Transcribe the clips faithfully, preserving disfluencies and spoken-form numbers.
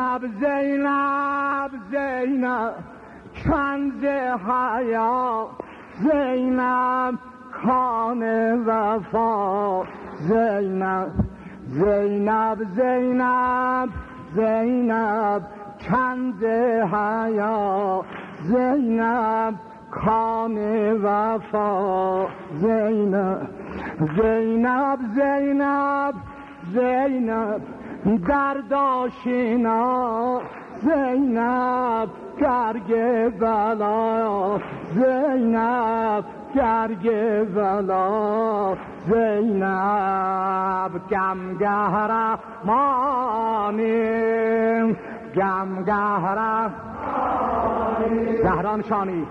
زینب زینب زینب کنز حیا، زینب کان وفا، زینب زینب زینب زینب کنز حیا، زینب کان وفا، زینب زینب زینب زینب درد آشنا، زینب گرگ بلا، زینب گرگ بلا، زینب گمگه رحمانی، گمگه رحمانی، زهران شانی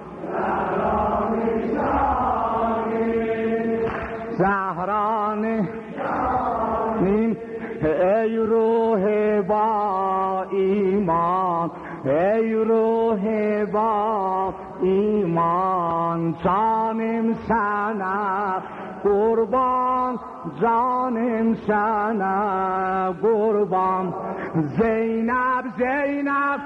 زهران شانی، ای روح با ایمان، ای روح با ایمان، جانم سنه قربان، جانم سنه قربان، زینب زینب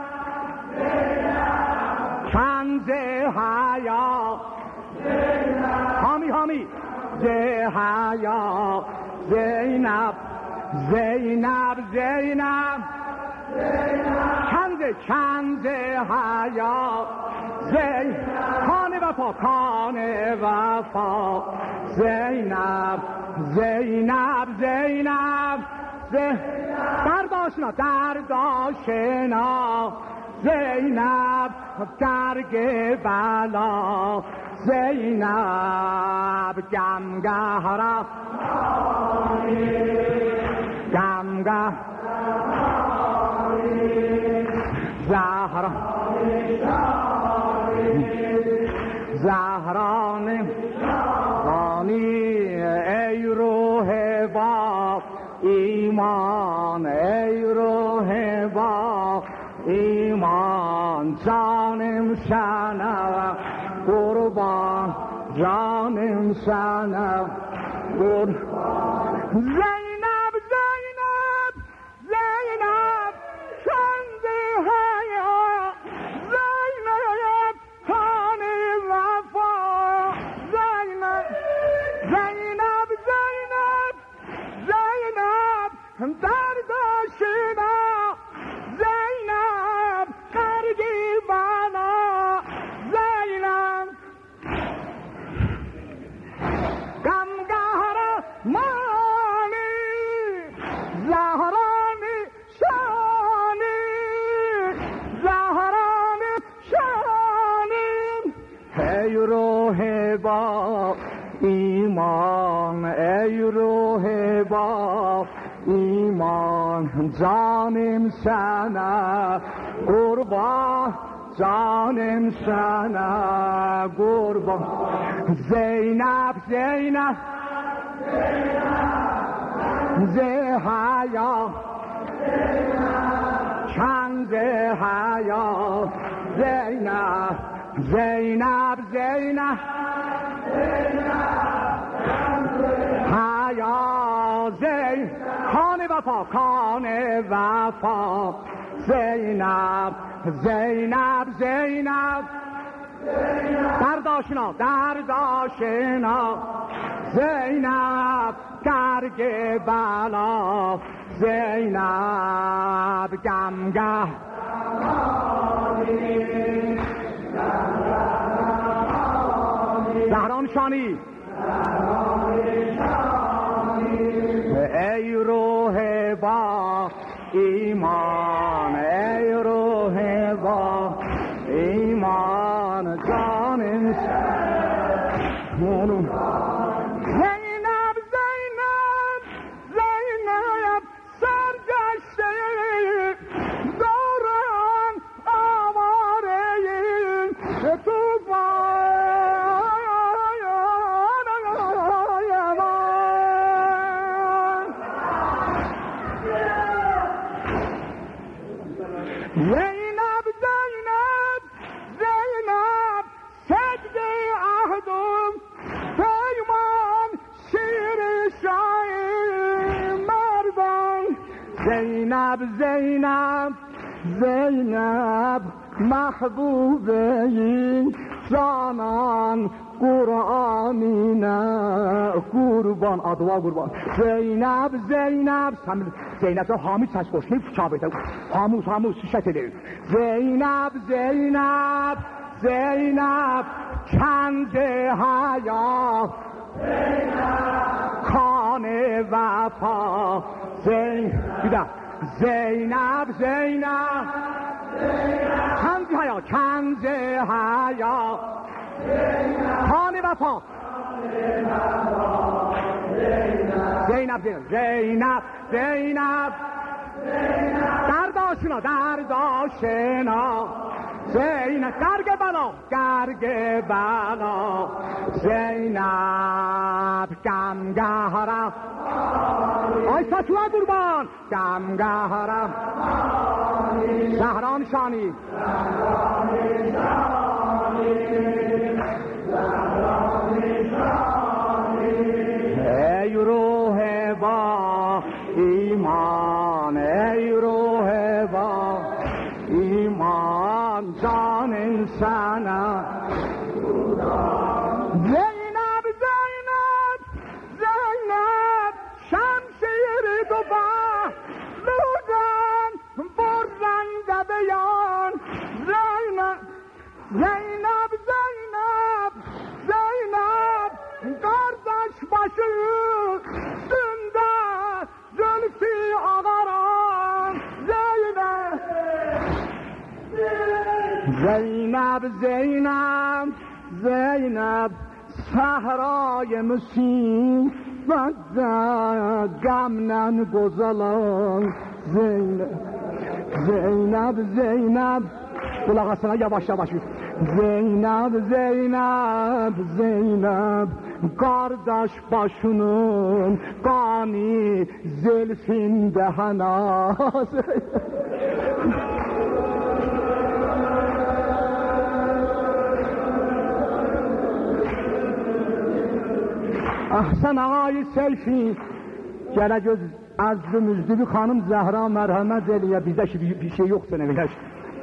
کنز حیا، حامی حامی ده حیا، زینب زینب زینب کنز کنز حیا، زینب کان وفا کان وفا، زینب زینب زینب درد آشنا درد آشنا، زینب گرگ بلا، زینب گمگه رحمانی، گمگه زهران زهران رانی، ای روح با ایمان، ای روح با ایمان، جانم شنو قربان، جانم شنو قربان، زینب زینب زینب کنز حیا، زینب کان وفا، زینب زینب زینب زینب درد آشنا، زینب گرگی بلا، زینب گمگه رحمانی، زهرانی شانی، زهرانی شانی، ای روح با ایمان، ای روح با ایمان، جانم سنه قربان، جانم سنه قربان، زینب زینب زه حیا، کنز حیا، زینب زینب زینب حیا، زین کان وفا کان وفا، زینب زینب زینب درد آشنا درد آشنا، زینب گرگ بلا، زینب گمگه زهران شانی، ای روح با ایمان، ای روح با ایمان، جانم شنو، زینب زینب زینب سرگشته دوران آواره زینب زینب زینب صدق عهدم پیمان شیر شاهی مردان، زینب زینب Zeynep mahbubeyi canan Kur'an'ına kurban, adıva kurban. Zeynep, Zeynep, sen Zeynep'e Hamid ses koşmayıp Kabe'de Hamuz, Hamuz şişet edir. Zeynep, Zeynep, Zeynep, kendi hayat. Zeynep, kane vefa. Zeynep, bir daha. Zeynep, Zeynep, Zeynep, kendi hayat, kendi hayat. Kane vefa. Zeynep, Zeynep, Zeynep, Zeynep, derdaşına, derdaşına. Zeynep, gerge bela, gerge bela. Zeynep, gamgahara. Ay saçına kurban, gamgahara. Zahra nişani. Ey ruhe ba iman, ey ruhe ba iman, canın sana. Zeynep, Zeynep, Zeynep, şemşehir duba, Lüden, Burranga beyan. Zeynep, Zeynep, Zeynep, Zeynep, kardeş başı üstünde zülfü ağaran. Zeynep, Zeynep, Zeynep, Zeynep, sahrayı musibette gamlen gozalan. Zeynep, Zeynep, Zeynep, kulak asına yavaş yavaş. Zeynep, Zeynep, Zeynep, kardeş başının gani zülfinde hana. Ahsen ağayı selfie, gele göz azlı müzdülü hanım Zahra merhamet eliye, bizde şimdi bir şey yoksa ne bilir.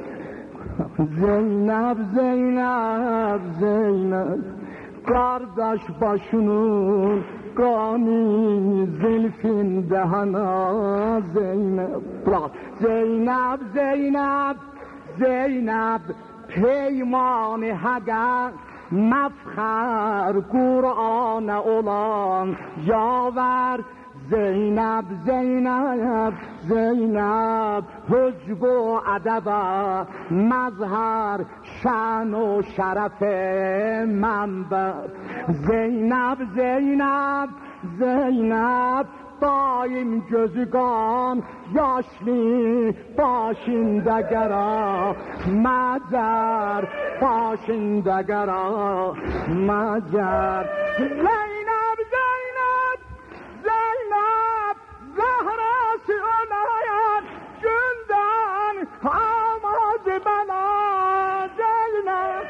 Zeynep, Zeynep, Zeynep, kardeş başının gani zülfinde hana. Zeynep, kulak. Zeynep, Zeynep, Zeynep, peyman-ı haga mefkhar Kur'an'a olan yaver. Zeynep, Zeynep, Zeynep, hücbu edeba mazhar şan و şeref منبر. Zeynep, Zeynep, Zeynep, daim gözü kan yaşlı başında gara macar, başında gara macar. Zeynep, Zeynep, Zeynep, Zahra'sı olayan günden amacı bana. Zeynep,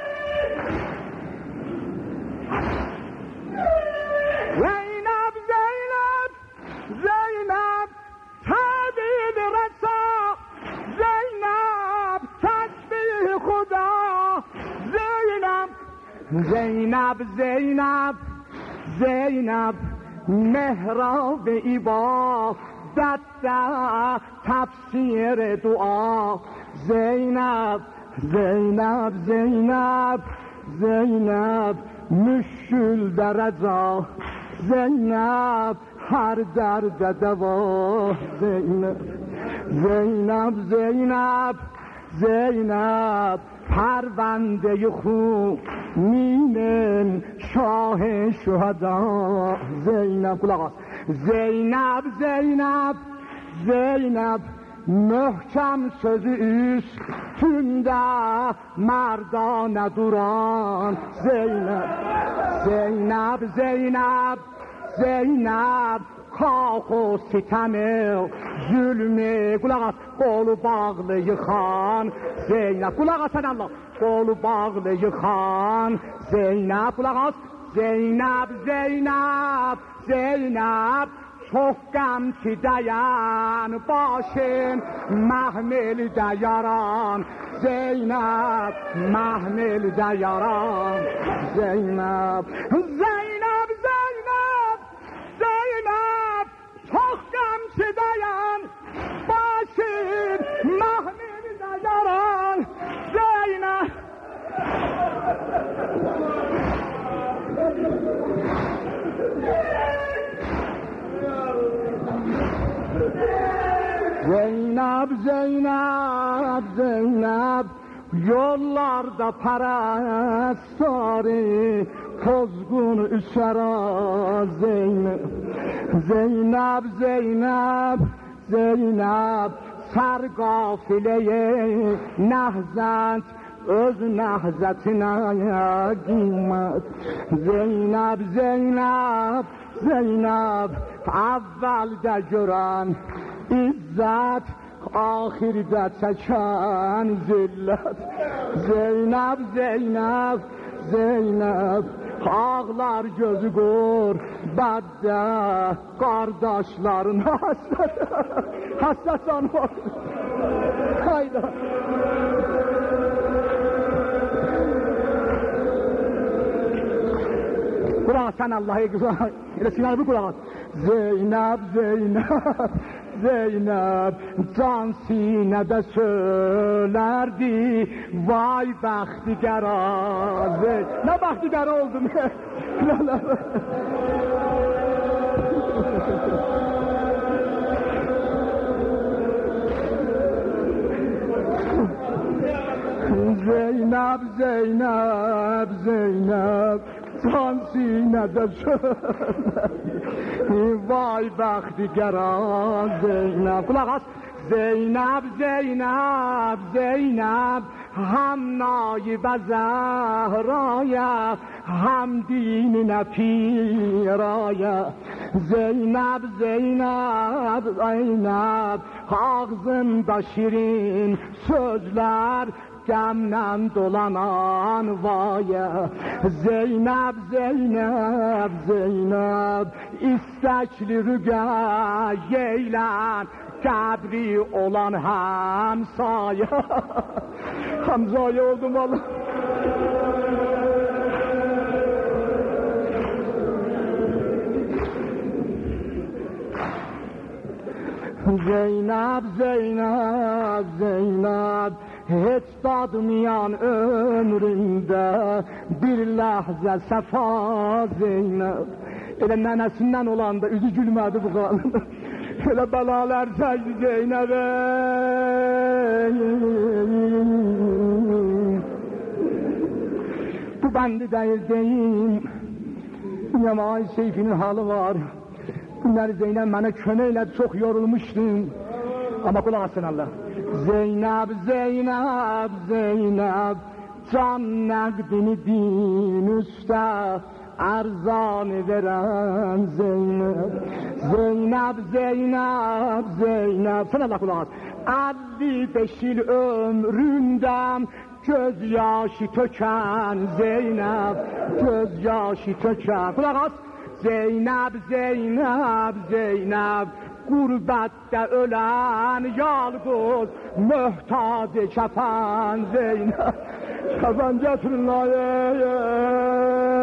Zeynep, Zeynep, Zeynep, tadid rasa. Zeynep, tesbih Khuda. Zeynep, Zeynep, Zeynep, Zeynep, mehrab ibadette tefsir dua. Zeynep, Zeynep, Zeynep, Zeynep, müşkül derece. Zeynep, her derde deva. Zeynep, Zeynep, Zeynep, Zeynep, پرونده خونین شاه شهدا. زینب کلاغ زینب زینب زینب محکم sözü üstünde merdane duran. Zeynep Zeynep Zeynep Zeynep kah o sitemi zulmü kulak as kolu bağlı yıkan. Zeynep kulak as sen Allah kolu bağlı yıkan. Zeynep kulak as Zeynep Zeynep Zeynep çok gam ki dayan başın mahmil dayaran Zeynep mahmil dayaran Zeynep Zeynep Zeynep Zeynep çok gam ki dayan başın mahmil dayaran Zeynep Zeynep, Zeynep, Zeynep yollarda parastari pozgun üsera Zeynep Zeynep, Zeynep, Zeynep sar gafileye nehzet öz nehzetine kıymet Zeynep, Zeynep, Zeynep evvelde gören İzzet ahirde çeken zillet Zeynep, Zeynep, Zeynep ağlar gözü gör bedde kardeşlerin hasret hasret anmak hayda Kur'an sen Allah'a güzel Resimler bu Kur'an Zeynep, Zeynep Zeynep can sinede söylerdi vay baxtigara ne baxtigara oldum Zeynep, Zeynep, Zeynep can sinede söylerdi vay baxtigara Zeynep kulaq as Zeynep, Zeynep, Zeynep hem naibə Zehraya hem dinine piraya Zeynep, Zeynep, Zeynep ağzında şirin sözler Gəmlə dolanan vaya Zeynep, Zeynep, Zeynep İstəkli rügəyeylən Qəbri olan həmsaya Həmzaya oldum Allah Zeynep, Zeynep, Zeynep hiç dadmayan ömründə bir ləhzə səfa Zeynep elə nənəsindən olanda üzü gülmədi bu qalın elə bəlalar çəkdi Zeynep'e bu bəndi deyil deyim Yamay Seyfinin halı var bunları Zeynep mənə kömək elədi çox yorulmuşdum ama kulaq asın Allah Zeynep, Zeynep, Zeynep can nəqdini din üstə ərzanı verən Zeynep Zeynep, Zeynep, Zeynep sen Allah kulaq as əlli beş il ömründən göz yaşı tökən Zeynep göz yaşı tökən kulaq as Zeynep, Zeynep, Zeynep Gurbətdə ölən yalqız möhtac kəfən Zeynep Kəfən gətirin